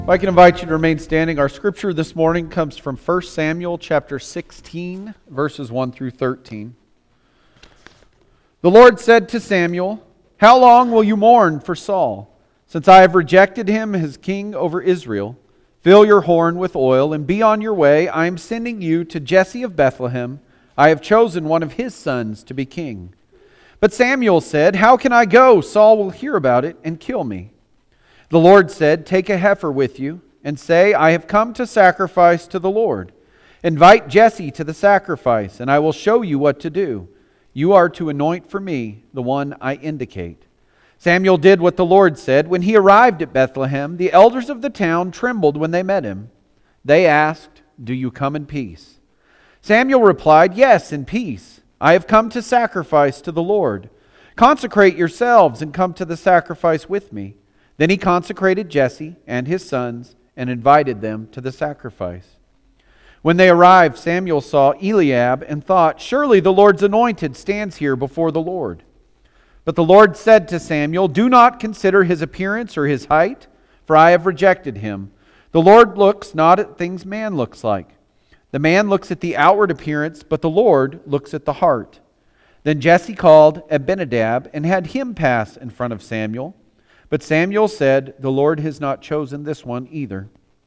If I can invite you to remain standing, our scripture this morning comes from 1 Samuel chapter 16, verses 1 through 13. The Lord said to Samuel, "How long will you mourn for Saul, since I have rejected him as king over Israel? Fill your horn with oil and be on your way. I am sending you to Jesse of Bethlehem. I have chosen one of his sons to be king." But Samuel said, "How can I go? Saul will hear about it and kill me." The Lord said, "Take a heifer with you and say, 'I have come to sacrifice to the Lord.' Invite Jesse to the sacrifice, and I will show you what to do. You are to anoint for me the one I indicate." Samuel did what the Lord said. When he arrived at Bethlehem, the elders of the town trembled when they met him. They asked, "Do you come in peace?" Samuel replied, "Yes, in peace. I have come to sacrifice to the Lord. Consecrate yourselves and come to the sacrifice with me." Then he consecrated Jesse and his sons and invited them to the sacrifice. When they arrived, Samuel saw Eliab and thought, "Surely the Lord's anointed stands here before the Lord." But the Lord said to Samuel, "Do not consider his appearance or his height, for I have rejected him. The Lord looks not at things man looks like. The man looks at the outward appearance, but the Lord looks at the heart." Then Jesse called Abinadab and had him pass in front of Samuel. But Samuel said, "The Lord has not chosen this one either."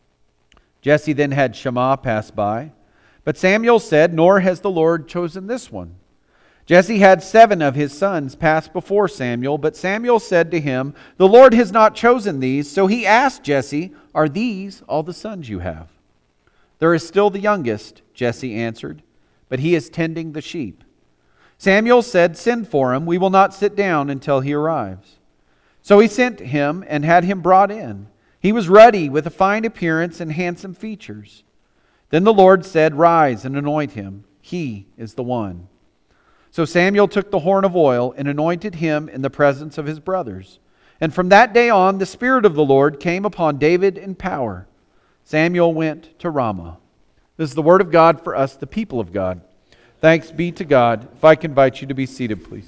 Jesse then had Shammah pass by. But Samuel said, "Nor has the Lord chosen this one." Jesse had 7 of his sons pass before Samuel, but Samuel said to him, "The Lord has not chosen these." So he asked Jesse, "Are these all the sons you have?" "There is still the youngest," Jesse answered, "but he is tending the sheep." Samuel said, "Send for him. We will not sit down until he arrives." So he sent him and had him brought in. He was ruddy with a fine appearance and handsome features. Then the Lord said, "Rise and anoint him. He is the one." So Samuel took the horn of oil and anointed him in the presence of his brothers. And from that day on, the Spirit of the Lord came upon David in power. Samuel went to Ramah. This is the word of God for us, the people of God. Thanks be to God. If I can invite you to be seated, please.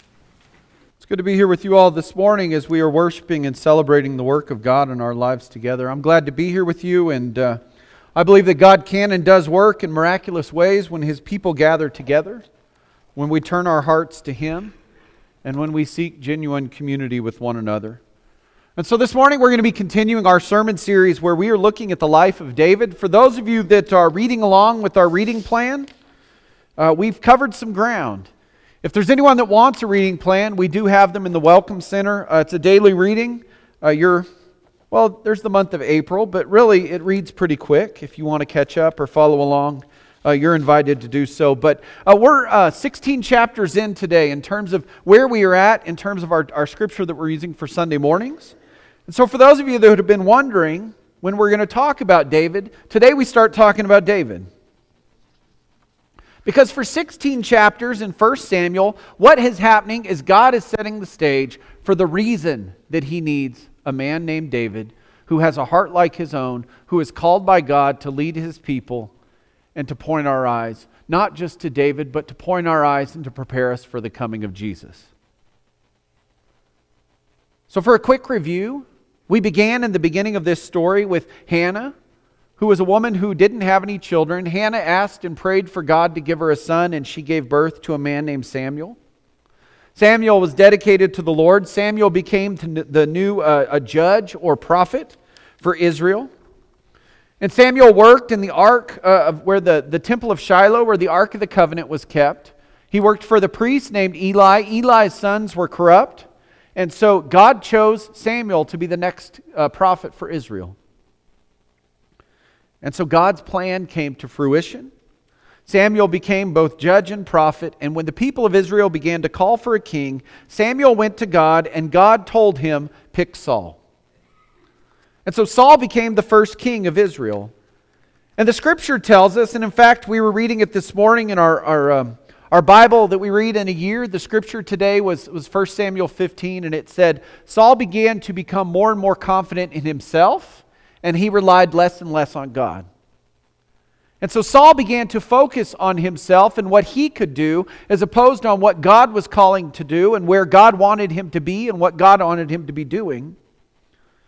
It's good to be here with you all this morning as we are worshiping and celebrating the work of God in our lives together. I'm glad to be here with you, and I believe that God can and does work in miraculous ways when His people gather together, when we turn our hearts to Him, and when we seek genuine community with one another. And so this morning we're going to be continuing our sermon series where we are looking at the life of David. For those of you that are reading along with our reading plan, we've covered some ground. If there's anyone that wants a reading plan, we do have them in the Welcome Center. It's a daily reading. There's the month of April, but really it reads pretty quick. If you want to catch up or follow along, you're invited to do so. But we're 16 chapters in today in terms of where we are at, in terms of our scripture that we're using for Sunday mornings. And so for those of you that have been wondering when we're going to talk about David, today we start talking about David. Because for 16 chapters in 1 Samuel, what is happening is God is setting the stage for the reason that He needs a man named David who has a heart like his own, who is called by God to lead His people and to point our eyes, not just to David, but to point our eyes and to prepare us for the coming of Jesus. So for a quick review, we began in the beginning of this story with Hannah, who was a woman who didn't have any children. Hannah asked and prayed for God to give her a son, and she gave birth to a man named Samuel. Samuel was dedicated to the Lord. Samuel became the new a judge or prophet for Israel. And Samuel worked in the ark where the temple of Shiloh, where the Ark of the Covenant was kept. He worked for the priest named Eli. Eli's sons were corrupt. And so God chose Samuel to be the next prophet for Israel. And so God's plan came to fruition. Samuel became both judge and prophet, and when the people of Israel began to call for a king, Samuel went to God, and God told him, "Pick Saul." And so Saul became the first king of Israel. And the scripture tells us, and in fact we were reading it this morning in our Bible that we read in a year. The scripture today was 1 Samuel 15, and it said, Saul began to become more and more confident in himself, and he relied less and less on God. And so Saul began to focus on himself and what he could do as opposed on what God was calling to do and where God wanted him to be and what God wanted him to be doing.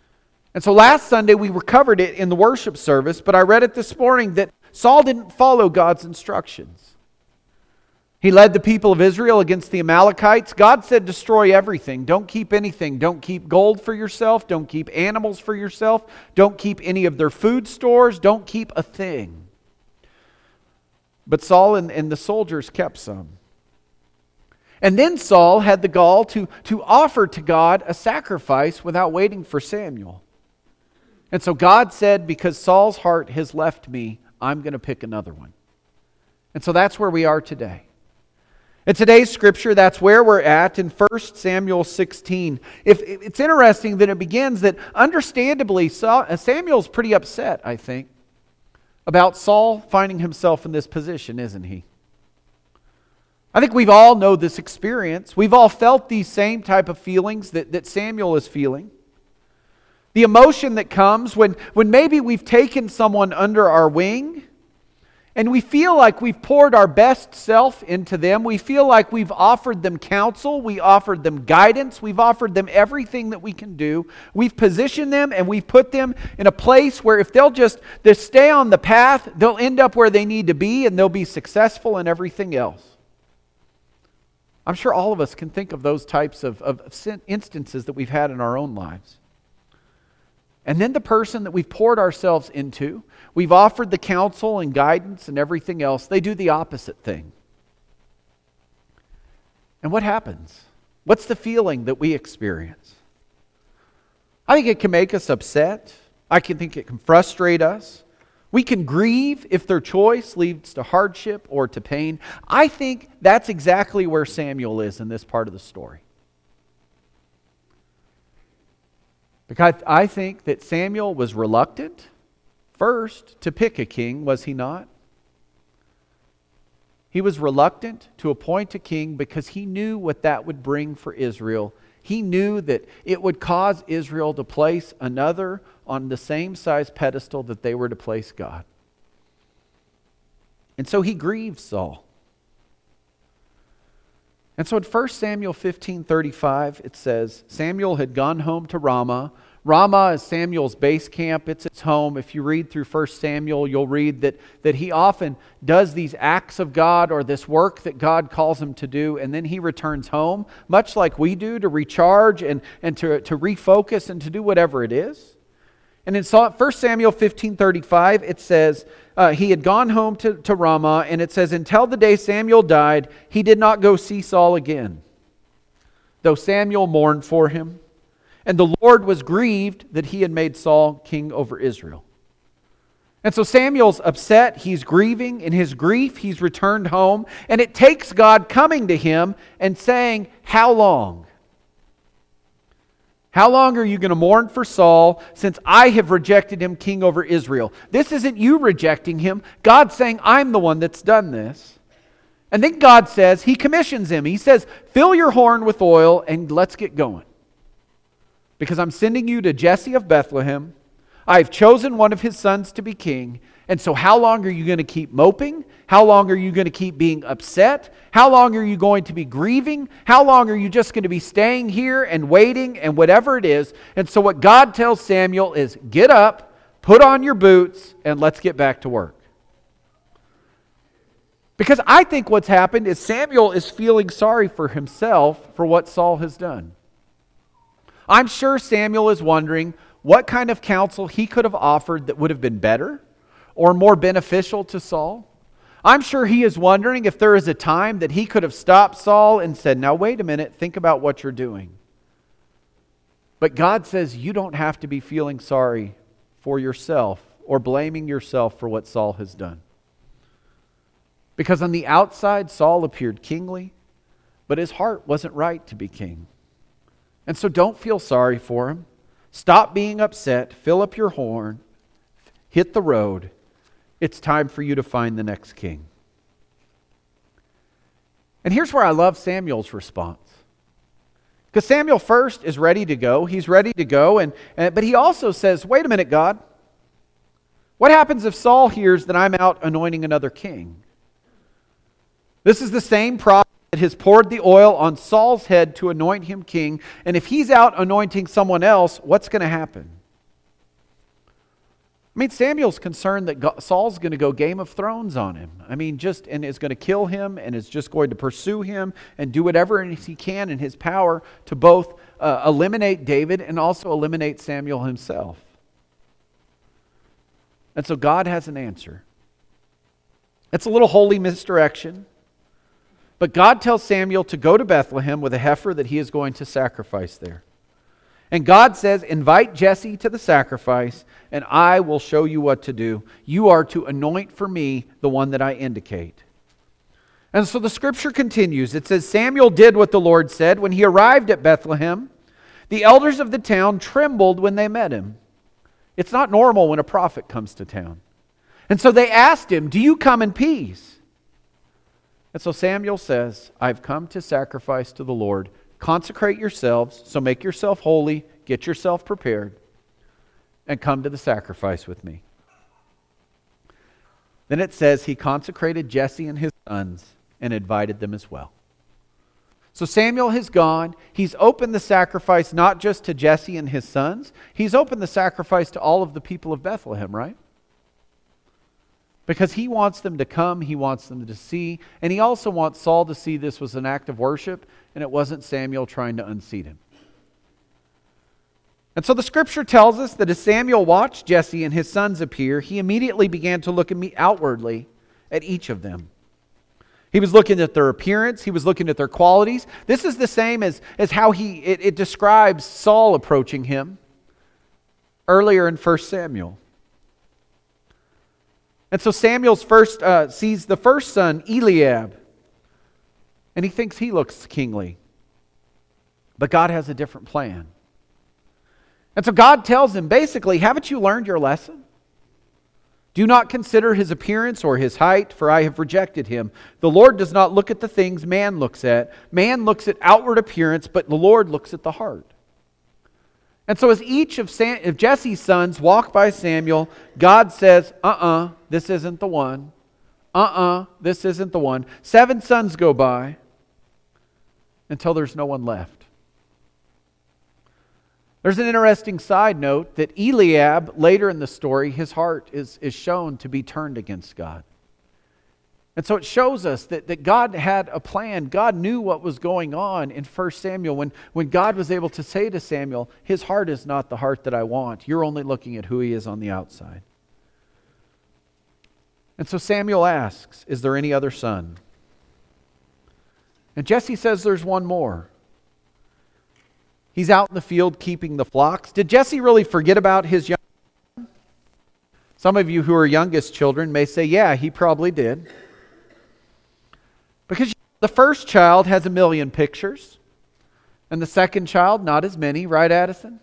And so last Sunday we covered it in the worship service, but I read it this morning that Saul didn't follow God's instructions. He led the people of Israel against the Amalekites. God said, destroy everything. Don't keep anything. Don't keep gold for yourself. Don't keep animals for yourself. Don't keep any of their food stores. Don't keep a thing. But Saul and the soldiers kept some. And then Saul had the gall to offer to God a sacrifice without waiting for Samuel. And so God said, because Saul's heart has left me, I'm going to pick another one. And so that's where we are today. In today's scripture, that's where we're at in 1 Samuel 16. It's interesting that it begins that understandably Samuel's pretty upset, I think, about Saul finding himself in this position, isn't he? I think we've all know this experience. We've all felt these same type of feelings that Samuel is feeling. The emotion that comes when maybe we've taken someone under our wing and we feel like we've poured our best self into them. We feel like we've offered them counsel. We offered them guidance. We've offered them everything that we can do. We've positioned them and we've put them in a place where if they'll just stay on the path, they'll end up where they need to be and they'll be successful in everything else. I'm sure all of us can think of those types of instances that we've had in our own lives. And then the person that we've poured ourselves into, we've offered the counsel and guidance and everything else, they do the opposite thing. And what happens? What's the feeling that we experience? I think it can make us upset. I can think it can frustrate us. We can grieve if their choice leads to hardship or to pain. I think that's exactly where Samuel is in this part of the story. Because I think that Samuel was reluctant, first, to pick a king, was he not? He was reluctant to appoint a king because he knew what that would bring for Israel. He knew that it would cause Israel to place another on the same size pedestal that they were to place God. And so he grieved Saul. And so in 1 Samuel 15:35, it says, Samuel had gone home to Ramah. Ramah is Samuel's base camp. It's his home. If you read through 1 Samuel, you'll read that he often does these acts of God or this work that God calls him to do, and then he returns home, much like we do, to recharge and to refocus and to do whatever it is. And in 1 Samuel 15:35, it says, he had gone home to Ramah, and it says, until the day Samuel died, he did not go see Saul again, though Samuel mourned for him. And the Lord was grieved that he had made Saul king over Israel. And so Samuel's upset, he's grieving. In his grief, he's returned home. And it takes God coming to him and saying, how long? How long are you going to mourn for Saul since I have rejected him king over Israel? This isn't you rejecting him. God's saying, I'm the one that's done this. And then God says, he commissions him. He says, fill your horn with oil and let's get going. Because I'm sending you to Jesse of Bethlehem. I've chosen one of his sons to be king. And so how long are you going to keep moping? How long are you going to keep being upset? How long are you going to be grieving? How long are you just going to be staying here and waiting and whatever it is? And so what God tells Samuel is, get up, put on your boots, and let's get back to work. Because I think what's happened is Samuel is feeling sorry for himself for what Saul has done. I'm sure Samuel is wondering what kind of counsel he could have offered that would have been better or more beneficial to Saul. I'm sure he is wondering if there is a time that he could have stopped Saul and said, now wait a minute, think about what you're doing. But God says you don't have to be feeling sorry for yourself or blaming yourself for what Saul has done. Because on the outside, Saul appeared kingly, but his heart wasn't right to be king. And so don't feel sorry for him. Stop being upset. Fill up your horn. Hit the road. It's time for you to find the next king. And here's where I love Samuel's response. Because Samuel first is ready to go. He's ready to go. But he also says, wait a minute, God. What happens if Saul hears that I'm out anointing another king? This is the same prophet that has poured the oil on Saul's head to anoint him king. And if he's out anointing someone else, what's going to happen? I mean, Samuel's concerned that Saul's going to go Game of Thrones on him. I mean, and is going to kill him and is just going to pursue him and do whatever he can in his power to both eliminate David and also eliminate Samuel himself. And so God has an answer. It's a little holy misdirection. But God tells Samuel to go to Bethlehem with a heifer that he is going to sacrifice there. And God says, invite Jesse to the sacrifice, and I will show you what to do. You are to anoint for me the one that I indicate. And so the scripture continues. It says, Samuel did what the Lord said. When he arrived at Bethlehem, the elders of the town trembled when they met him. It's not normal when a prophet comes to town. And so they asked him, do you come in peace? And so Samuel says, I've come to sacrifice to the Lord. Consecrate yourselves, so make yourself holy, get yourself prepared, and come to the sacrifice with me. Then it says he consecrated Jesse and his sons and invited them as well. So Samuel has gone. He's opened the sacrifice not just to Jesse and his sons. He's opened the sacrifice to all of the people of Bethlehem, right? Because he wants them to come, he wants them to see, and he also wants Saul to see this was an act of worship, and it wasn't Samuel trying to unseat him. And so the scripture tells us that as Samuel watched Jesse and his sons appear, he immediately began to look outwardly at each of them. He was looking at their appearance, he was looking at their qualities. This is the same as how it describes Saul approaching him earlier in 1 Samuel. And so Samuel's first sees the first son, Eliab, and he thinks he looks kingly. But God has a different plan. And so God tells him, basically, haven't you learned your lesson? Do not consider his appearance or his height, for I have rejected him. The Lord does not look at the things man looks at. Man looks at outward appearance, but the Lord looks at the heart. And so as each of Jesse's sons walk by Samuel, God says, this isn't the one. This isn't the one. 7 sons go by until there's no one left. There's an interesting side note that Eliab, later in the story, his heart is shown to be turned against God. And so it shows us that God had a plan. God knew what was going on in 1 Samuel when God was able to say to Samuel, his heart is not the heart that I want. You're only looking at who he is on the outside. And so Samuel asks, is there any other son? And Jesse says there's one more. He's out in the field keeping the flocks. Did Jesse really forget about his young son? Some of you who are youngest children may say, yeah, he probably did. Because the first child has 1 million pictures, and the second child, not as many, right, Addison?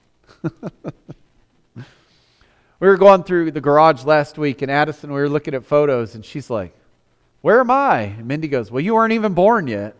We were going through the garage last week, and Addison, we were looking at photos, and she's like, where am I? And Mindy goes, well, you weren't even born yet.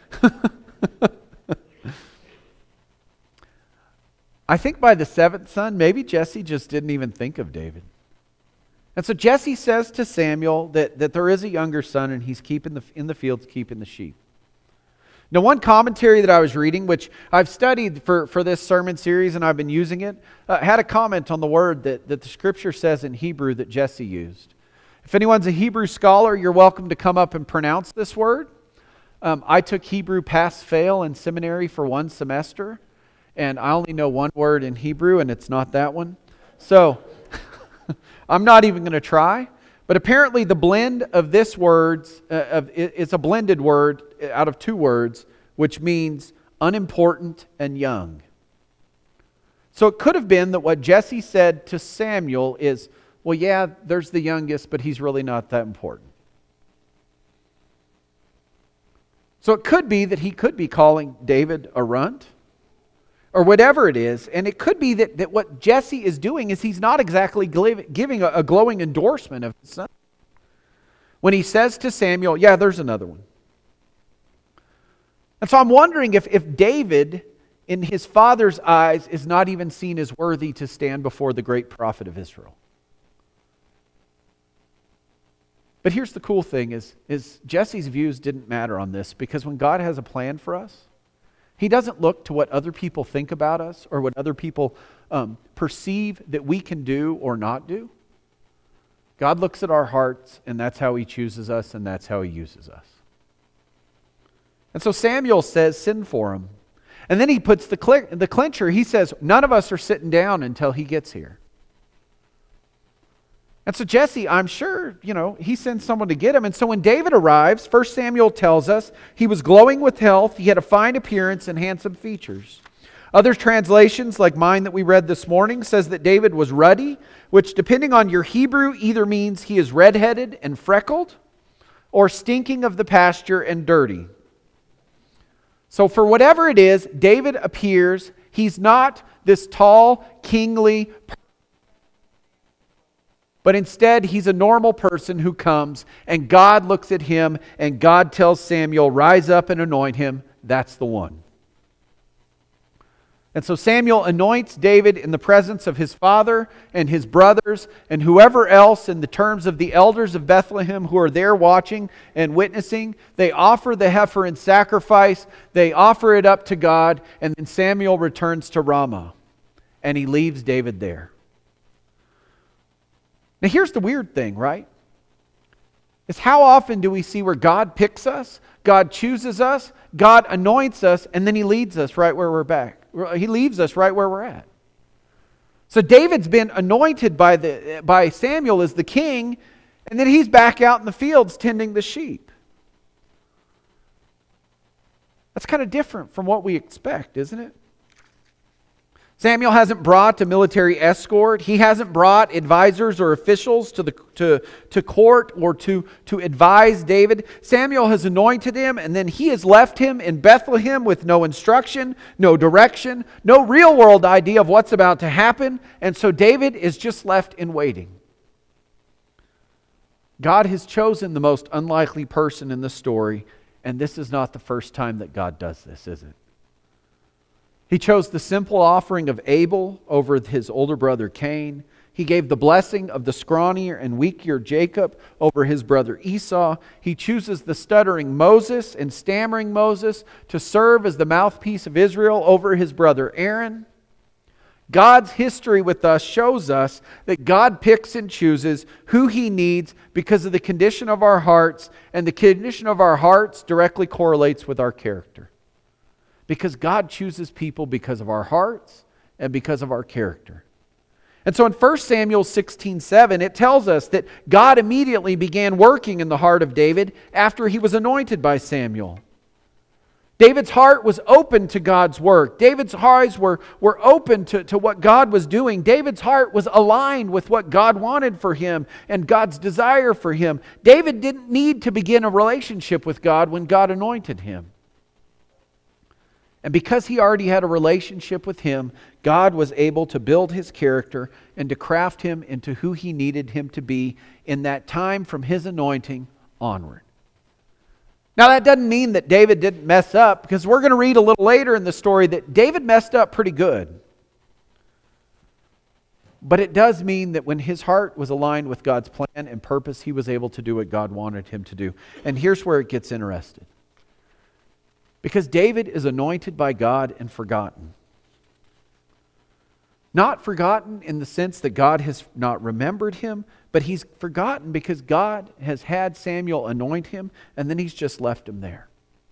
I think by the 7th son, maybe Jesse just didn't even think of David. And so Jesse says to Samuel that there is a younger son and he's in the fields keeping the sheep. Now, one commentary that I was reading, which I've studied for this sermon series and I've been using it, had a comment on the word that the scripture says in Hebrew that Jesse used. If anyone's a Hebrew scholar, you're welcome to come up and pronounce this word. I took Hebrew pass-fail in seminary for 1 semester, and I only know one word in Hebrew, and it's not that one. So I'm not even going to try. But apparently the blend of this word, it's a blended word out of 2 words, which means unimportant and young. So it could have been that what Jesse said to Samuel is, well, yeah, there's the youngest, but he's really not that important. So it could be that he could be calling David a runt, or whatever it is. And it could be that what Jesse is doing is he's not exactly giving a glowing endorsement of his son. When he says to Samuel, yeah, there's another one. And so I'm wondering if David, in his father's eyes, is not even seen as worthy to stand before the great prophet of Israel. But here's the cool thing is Jesse's views didn't matter on this, because when God has a plan for us, He doesn't look to what other people think about us or what other people perceive that we can do or not do. God looks at our hearts, and that's how He chooses us, and that's how He uses us. And so Samuel says, send for him. And then he puts the clincher. He says, none of us are sitting down until he gets here. And so Jesse, I'm sure, he sends someone to get him. And so when David arrives, 1 Samuel tells us he was glowing with health, he had a fine appearance and handsome features. Other translations, like mine that we read this morning, says that David was ruddy, which depending on your Hebrew either means he is redheaded and freckled or stinking of the pasture and dirty. So for whatever it is, David appears, he's not this tall, kingly person, but instead he's a normal person who comes and God looks at him and God tells Samuel, rise up and anoint him. That's the one. And so Samuel anoints David in the presence of his father and his brothers and whoever else in the terms of the elders of Bethlehem who are there watching and witnessing. They offer the heifer in sacrifice. They offer it up to God. And then Samuel returns to Ramah and he leaves David there. Now here's the weird thing, right? Is how often do we see where God picks us, God chooses us, God anoints us, and then He leads us right where we're back. He leaves us right where we're at. So David's been anointed by Samuel as the king, and then he's back out in the fields tending the sheep. That's kind of different from what we expect, isn't it? Samuel hasn't brought a military escort. He hasn't brought advisors or officials to court or to advise David. Samuel has anointed him, and then he has left him in Bethlehem with no instruction, no direction, no real-world idea of what's about to happen. And so David is just left in waiting. God has chosen the most unlikely person in the story, and this is not the first time that God does this, is it? He chose the simple offering of Abel over his older brother Cain. He gave the blessing of the scrawnier and weaker Jacob over his brother Esau. He chooses the stuttering Moses and stammering Moses to serve as the mouthpiece of Israel over his brother Aaron. God's history with us shows us that God picks and chooses who He needs because of the condition of our hearts, and the condition of our hearts directly correlates with our character. Because God chooses people because of our hearts and because of our character. And so in 1 Samuel 16:7, it tells us that God immediately began working in the heart of David after he was anointed by Samuel. David's heart was open to God's work. David's eyes were open to what God was doing. David's heart was aligned with what God wanted for him and God's desire for him. David didn't need to begin a relationship with God when God anointed him. And because he already had a relationship with Him, God was able to build his character and to craft him into who He needed him to be in that time from his anointing onward. Now that doesn't mean that David didn't mess up, because we're going to read a little later in the story that David messed up pretty good. But it does mean that when his heart was aligned with God's plan and purpose, he was able to do what God wanted him to do. And here's where it gets interesting. Because David is anointed by God and forgotten. Not forgotten in the sense that God has not remembered him, but he's forgotten because God has had Samuel anoint him and then He's just left him there.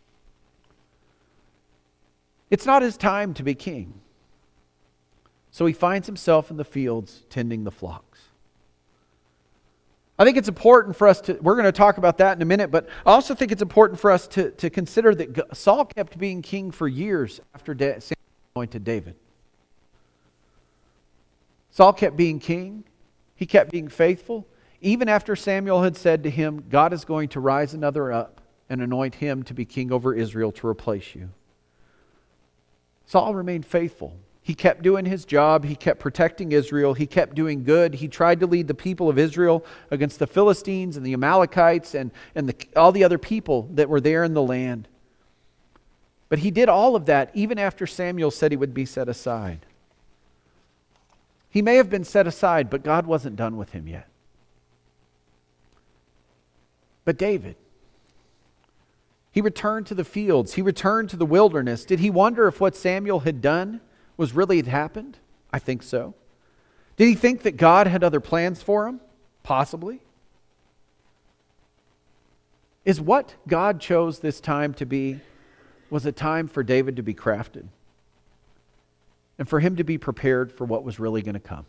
It's not his time to be king. So he finds himself in the fields tending the flocks. I think it's important for us to, we're going to talk about that in a minute, but I also think it's important for us to consider that Saul kept being king for years after Samuel anointed David. Saul kept being king. He kept being faithful. Even after Samuel had said to him, God is going to rise another up and anoint him to be king over Israel to replace you. Saul remained faithful. He kept doing his job. He kept protecting Israel. He kept doing good. He tried to lead the people of Israel against the Philistines and the Amalekites and all the other people that were there in the land. But he did all of that even after Samuel said he would be set aside. He may have been set aside, but God wasn't done with him yet. But David, he returned to the fields. He returned to the wilderness. Did he wonder if what Samuel had done was really had happened? I think so. Did he think that God had other plans for him? Possibly. Is what God chose this time to be was a time for David to be crafted and for him to be prepared for what was really going to come.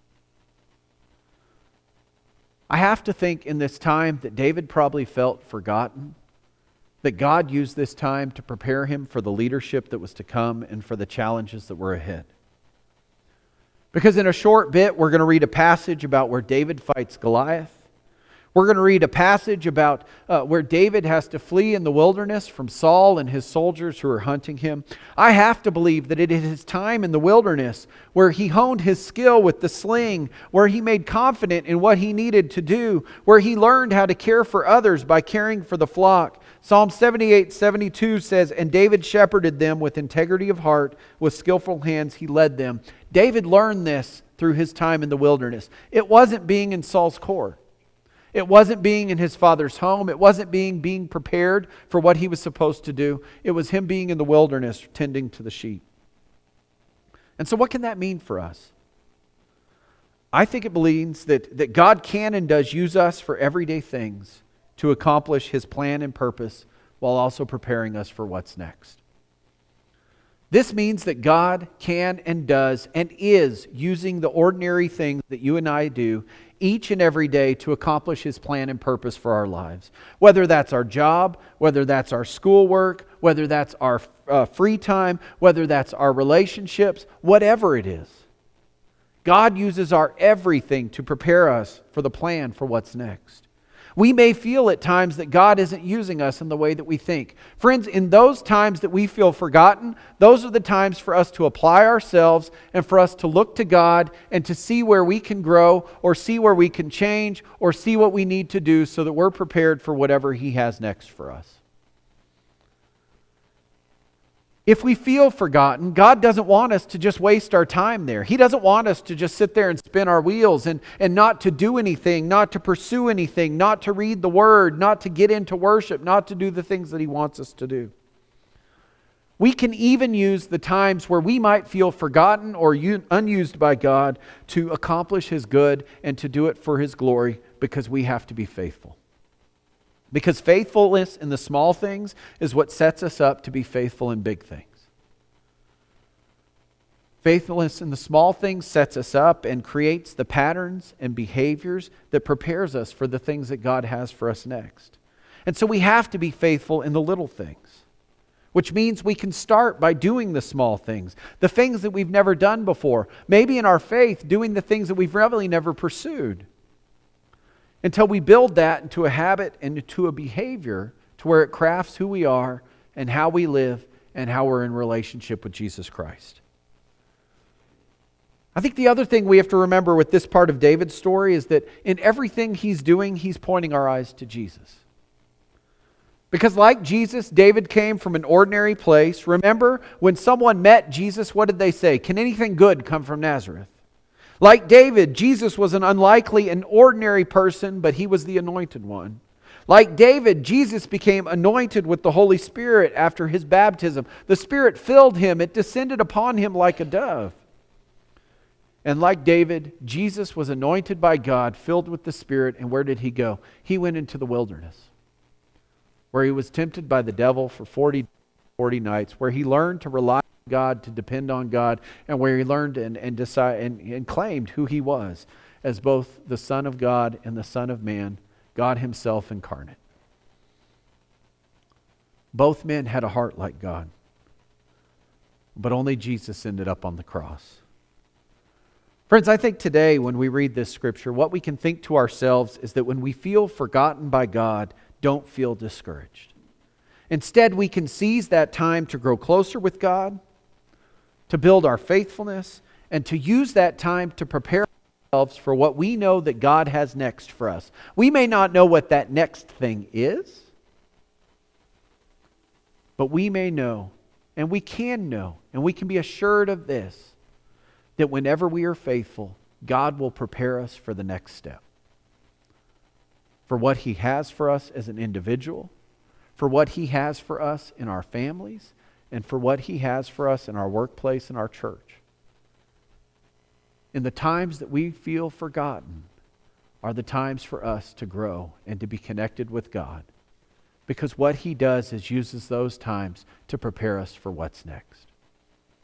I have to think in this time that David probably felt forgotten, that God used this time to prepare him for the leadership that was to come and for the challenges that were ahead. Because in a short bit, we're going to read a passage about where David fights Goliath. We're going to read a passage about where David has to flee in the wilderness from Saul and his soldiers who are hunting him. I have to believe that it is his time in the wilderness where he honed his skill with the sling, where he made confident in what he needed to do, where he learned how to care for others by caring for the flock. Psalm 78:72 says, "And David shepherded them with integrity of heart, with skillful hands he led them." David learned this through his time in the wilderness. It wasn't being in Saul's court. It wasn't being in his father's home. It wasn't being prepared for what he was supposed to do. It was him being in the wilderness tending to the sheep. And so what can that mean for us? I think it means that God can and does use us for everyday things to accomplish His plan and purpose while also preparing us for what's next. This means that God can and does and is using the ordinary things that you and I do each and every day to accomplish His plan and purpose for our lives. Whether that's our job, whether that's our schoolwork, whether that's our free time, whether that's our relationships, whatever it is. God uses our everything to prepare us for the plan for what's next. We may feel at times that God isn't using us in the way that we think. Friends, in those times that we feel forgotten, those are the times for us to apply ourselves and for us to look to God and to see where we can grow or see where we can change or see what we need to do so that we're prepared for whatever He has next for us. If we feel forgotten, God doesn't want us to just waste our time there. He doesn't want us to just sit there and spin our wheels and not to do anything, not to pursue anything, not to read the Word, not to get into worship, not to do the things that He wants us to do. We can even use the times where we might feel forgotten or unused by God to accomplish His good and to do it for His glory because we have to be faithful. Because faithfulness in the small things is what sets us up to be faithful in big things. Faithfulness in the small things sets us up and creates the patterns and behaviors that prepares us for the things that God has for us next. And so we have to be faithful in the little things, which means we can start by doing the small things, the things that we've never done before. Maybe in our faith, doing the things that we've really never pursued. Until we build that into a habit and into a behavior to where it crafts who we are and how we live and how we're in relationship with Jesus Christ. I think the other thing we have to remember with this part of David's story is that in everything he's doing, he's pointing our eyes to Jesus. Because like Jesus, David came from an ordinary place. Remember, when someone met Jesus, what did they say? Can anything good come from Nazareth? Like David, Jesus was an unlikely and ordinary person, but He was the anointed one. Like David, Jesus became anointed with the Holy Spirit after His baptism. The Spirit filled Him. It descended upon Him like a dove. And like David, Jesus was anointed by God, filled with the Spirit, and where did He go? He went into the wilderness, where He was tempted by the devil for 40 nights, where He learned to rely God, to depend on God, and where He learned and claimed who He was as both the Son of God and the Son of Man, God Himself incarnate. Both men had a heart like God, but only Jesus ended up on the cross. Friends, I think today when we read this scripture, what we can think to ourselves is that when we feel forgotten by God, don't feel discouraged. Instead, we can seize that time to grow closer with God, to build our faithfulness, and to use that time to prepare ourselves for what we know that God has next for us. We may not know what that next thing is, but we may know, and we can know, and we can be assured of this, that whenever we are faithful, God will prepare us for the next step. For what He has for us as an individual, for what He has for us in our families, and for what He has for us in our workplace and our church. in the times that we feel forgotten, are the times for us to grow and to be connected with God. Because what He does is uses those times to prepare us for what's next.